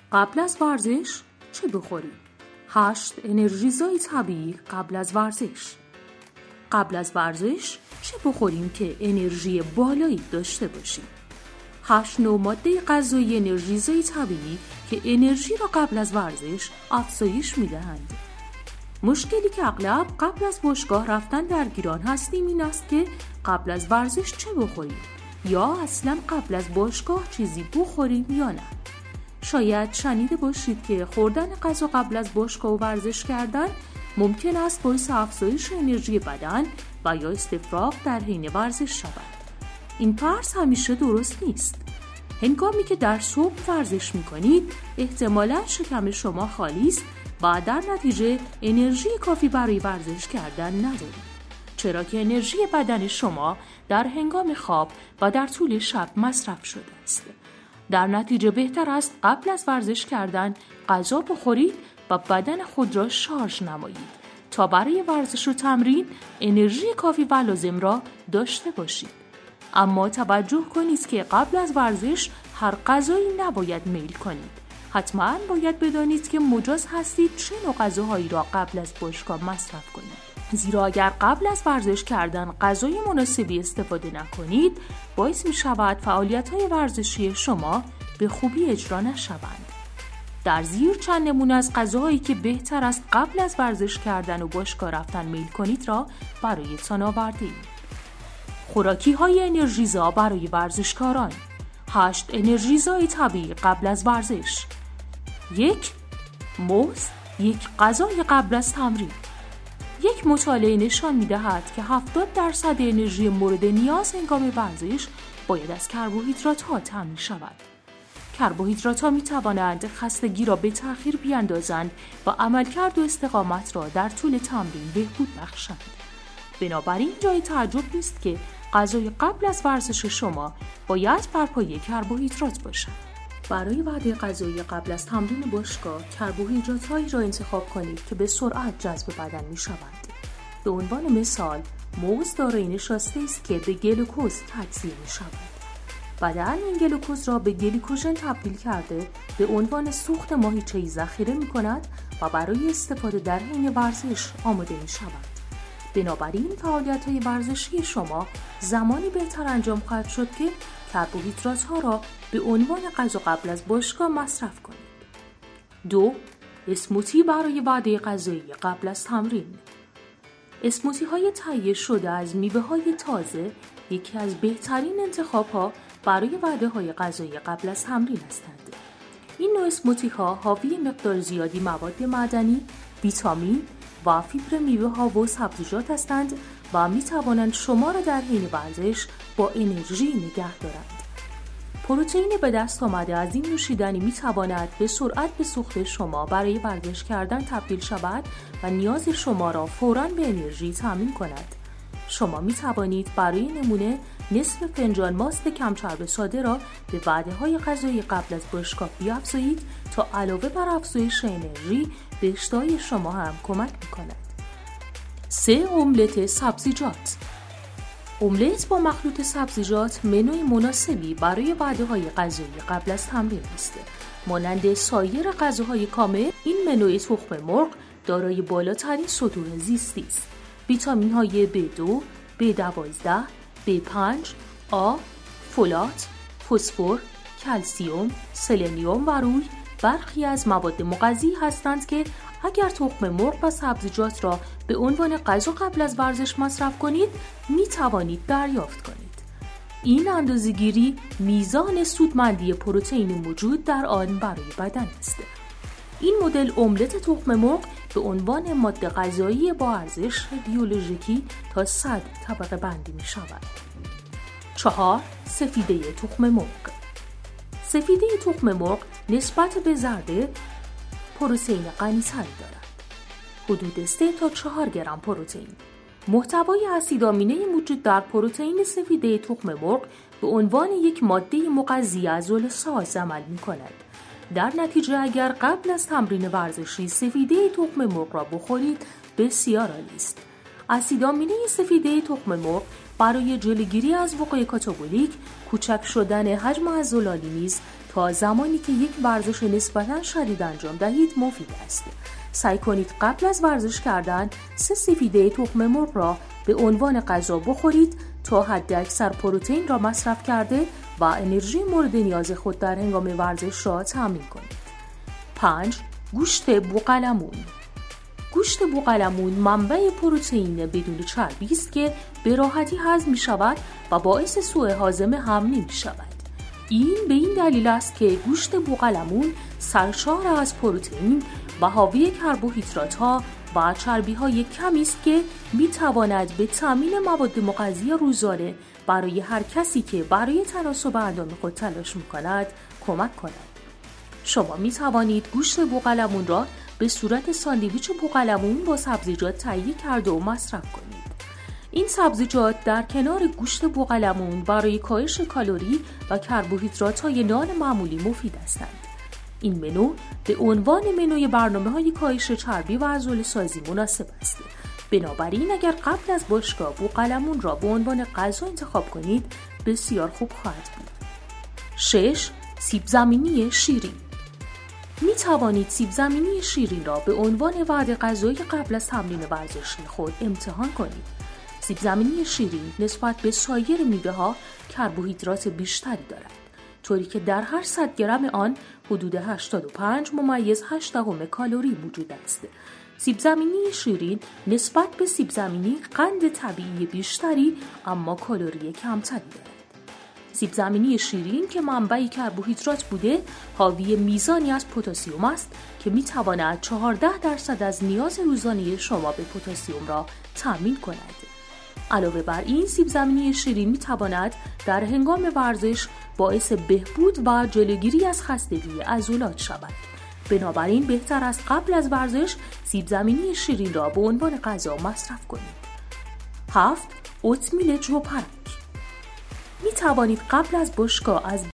قبل از ورزش چه بخوریم؟ 8 انرژیزای طبیعی قبل از ورزش. قبل از ورزش چه بخوریم که انرژی بالایی داشته باشیم؟ 8 نوع ماده غذایی انرژیزای طبیعی که انرژی را قبل از ورزش افزایش می‌دهند. مشکلی که اغلب قبل از باشگاه رفتن درگیران هستیم این است که قبل از ورزش چه بخوریم یا اصلا قبل از باشگاه چیزی بخوریم یا نه. شاید شنیده باشید که خوردن غذا قبل از باشگاه و ورزش کردن ممکن است باعث افزایش انرژی بدن و یا استفراغ در حین ورزش شود. این فرض همیشه درست نیست. هنگامی که در صبح ورزش می‌کنید، احتمالاً شکم شما خالی است و در نتیجه انرژی کافی برای ورزش کردن ندارید. چرا که انرژی بدن شما در هنگام خواب و در طول شب مصرف شده است. در نتیجه بهتر است قبل از ورزش کردن غذا بخورید و بدن خود را شارژ نمایید تا برای ورزش و تمرین انرژی کافی و لازم را داشته باشید. اما توجه کنید که قبل از ورزش هر غذایی نباید میل کنید. حتما باید بدانید که مجاز هستید چه نوع غذاهایی را قبل از باشگاه مصرف کنید. زیرا اگر قبل از ورزش کردن غذای مناسبی استفاده نکنید، باعث می شود فعالیت‌های ورزشی شما به خوبی اجرا نشوند. در زیر چند نمونه از غذاهایی که بهتر است قبل از ورزش کردن و باشگاه رفتن میل کنید را برایتان آورده‌ایم. خوراکی‌های انرژیزا برای ورزشکاران. 8 انرژیزای طبیعی قبل از ورزش. 1. موز، یک غذای قبل از تمرین. یک مطالعه نشان می‌دهد که 70% انرژی مورد نیاز هنگام ورزش باید از کربوهیدرات‌ها تامین شود. کربوهیدرات‌ها می‌توانند خستگی را به تأخیر بیاندازند و عملکرد و استقامت را در طول تمرین بهبود بخشند. بنابراین جای تعجب نیست که غذای قبل از ورزش شما باید بر پایه کربوهیدرات باشد. برای وعده غذایی قبل از تمرین باشگاه کربوهیدرات‌هایی را انتخاب کنید که به سرعت جذب بدن می‌شوند. به عنوان مثال، موز دارای نشاسته است که به گلوکوز تجزیه می‌شود. بدن این گلوکوز را به گلیکوژن تبدیل کرده به عنوان سوخت ماهیچه‌ای ذخیره می‌کند و برای استفاده در حین ورزش آماده می‌شود. بنابراین فعالیت‌های ورزشی شما زمانی بهتر انجام خواهد شد که کربوهیدرات‌ها را به عنوان غذا قبل از باشگاه مصرف کنید. 2. اسموتی برای وعده غذایی قبل از تمرین. اسموتی‌های تهیه شده از میوه‌های تازه یکی از بهترین انتخاب‌ها برای وعده‌های غذایی قبل از تمرین هستند. این نوع اسموتی‌ها حاوی مقدار زیادی مواد معدنی، ویتامین و فیبر میوه‌ها و سبزیجات هستند و می‌توانند شما را در حین ورزش با انرژی نگه دارند. پروتئین به دست آمده از این نوشیدنی می‌تواند به سرعت به سوخت شما برای ورزش کردن تبدیل شود و نیاز شما را فوراً به انرژی تامین کند. شما می‌توانید برای نمونه نصف فنجان ماست کم‌چرب ساده را به وعده‌های غذایی قبل از باشگاه بیافزایید تا علاوه بر افزایش انرژی به اشتهای شما هم کمک می‌کند. 3. املت سبزیجات. املت با مخلوط سبزیجات منوی مناسبی برای وعده‌های غذایی قبل از تمرین است. مانند سایر غذاهای کامل، این منوی تخم مرغ دارای بالاترین سطوح زیستی است. ویتامین‌های B2، B12، B5، آ، فولات، فسفر، کلسیم، سلنیوم و روی برخی از مواد مغذی هستند که اگر تخم مرغ و سبزیجات را به عنوان غذا قبل از ورزش مصرف کنید، می توانید دریافت کنید. این اندازه‌گیری میزان سودمندی پروتئین موجود در آن برای بدن است. این مدل املت تخم مرغ به عنوان ماده غذایی با ارزش بیولوژیکی تا 100 طبقه بندی می شود. 4. سفیده تخم مرغ. سفیده تخم مرغ نسبت به زرده پروتئین غنی‌تری دارد. حدود 3 تا 4 گرم پروتئین. محتوای اسیدآمینه موجود در پروتئین سفیده تخم مرغ به عنوان یک ماده مغذی عضله‌ساز عمل می‌کند. در نتیجه اگر قبل از تمرین ورزشی سفیده تخم مرغ را بخورید بسیار عالی است. اسیدآمینه سفیده تخم مرغ برای جلوگیری از وقوع کاتابولیک، کوچک شدن حجم عضلانی نیز تا زمانی که یک ورزش نسبتاً شدید انجام دهید مفید است. سعی کنید قبل از ورزش کردن 3 سفیده تخم مرغ را به عنوان غذا بخورید تا حداکثر پروتئین را مصرف کرده و انرژی مورد نیاز خود در هنگام ورزش را تامین کنید. 5. گوشت بوقلمون. گوشت بوقلمون منبع پروتئین بدون چربی است که به راحتی هضم می شود و باعث سوء هاضمه هم نمی شود. این به این دلیل است که گوشت بوقلمون سرشار از پروتئین و حاوی کربوهیدرات‌ها و چربی‌های کمی است که می‌تواند به تامین مواد مغذی روزانه برای هر کسی که برای تناسب اندام خود تلاش می‌کند کمک کند. شما می‌توانید گوشت بوقلمون را به صورت ساندویچ بوقلمون با سبزیجات تهیه کرده و مصرف کنید. این سبزیجات در کنار گوشت بوقلمون برای کاهش کالری و کربوهیدرات‌های نان معمولی مفید هستند. این منو به عنوان منوی برنامه‌های کاهش چربی و عضله‌سازی مناسب است. بنابراین اگر قبل از باشگاه بوقلمون را به عنوان غذا انتخاب کنید بسیار خوب خواهد بود. 6. سیب زمینی شیرین. می توانید سیب زمینی شیرین را به عنوان وعده غذایی قبل از تمرین ورزشی خود امتحان کنید. سیب زمینی شیرین نسبت به سایر میوه‌ها کربوهیدرات بیشتری دارد، طوری که در هر 100 گرم آن حدود 85.8 کالری وجود است. سیب زمینی شیرین نسبت به سیب زمینی قند طبیعی بیشتری اما کالری کمتری دارد. سیب زمینی شیرین که منبع کربوهیدرات بوده حاوی میزانی از پتاسیم است که میتواند 14% از نیاز روزانه شما به پتاسیم را تامین کند. علاوه بر این سیب زمینی شیرین میتواند در هنگام ورزش باعث بهبود و جلوگیری از خستگی عضلات شود. بنابراین بهتر است قبل از ورزش سیب زمینی شیرین را به عنوان غذا مصرف کنید. 7. اوتمیل جوپرک. می توانید قبل از باشگاه از